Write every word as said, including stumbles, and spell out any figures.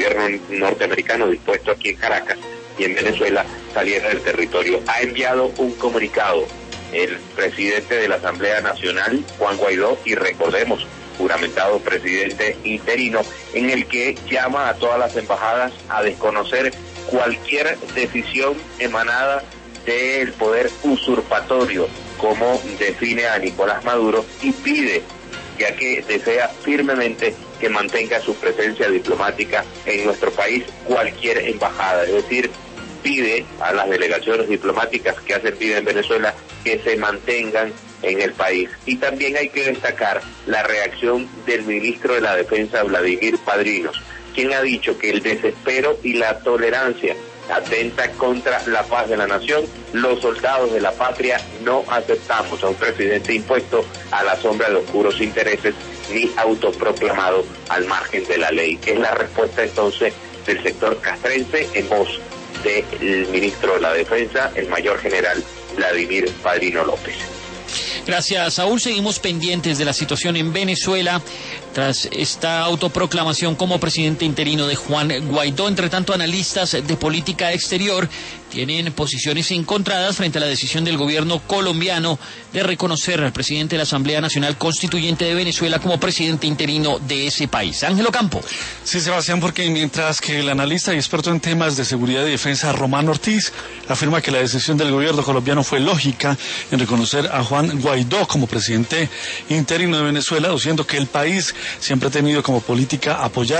gobierno norteamericano dispuesto aquí en Caracas y en Venezuela saliera del territorio. Ha enviado un comunicado el presidente de la Asamblea Nacional, Juan Guaidó, y recordemos, juramentado presidente interino, en el que llama a todas las embajadas a desconocer cualquier decisión emanada del poder usurpatorio, como define a Nicolás Maduro, y pide, ya que desea firmemente que mantenga su presencia diplomática en nuestro país cualquier embajada, es decir, pide a las delegaciones diplomáticas que hacen vida en Venezuela que se mantengan en el país. Y también hay que destacar la reacción del ministro de la Defensa, Vladimir Padrinos, quien ha dicho que el desespero y la tolerancia atenta contra la paz de la nación. Los soldados de la patria no aceptamos a un presidente impuesto a la sombra de oscuros intereses ni autoproclamado al margen de la ley. Es la respuesta entonces del sector castrense en voz del ministro de la Defensa, el mayor general Vladimir Padrino López. Gracias, Saúl. Seguimos pendientes de la situación en Venezuela tras esta autoproclamación como presidente interino de Juan Guaidó. Entre tanto, analistas de política exterior tienen posiciones encontradas frente a la decisión del gobierno colombiano de reconocer al presidente de la Asamblea Nacional Constituyente de Venezuela como presidente interino de ese país. Ángelo Campo. Sí, Sebastián, porque mientras que el analista y experto en temas de seguridad y defensa, Román Ortiz, afirma que la decisión del gobierno colombiano fue lógica en reconocer a Juan Guaidó como presidente interino de Venezuela, diciendo que el país siempre ha tenido como política apoyar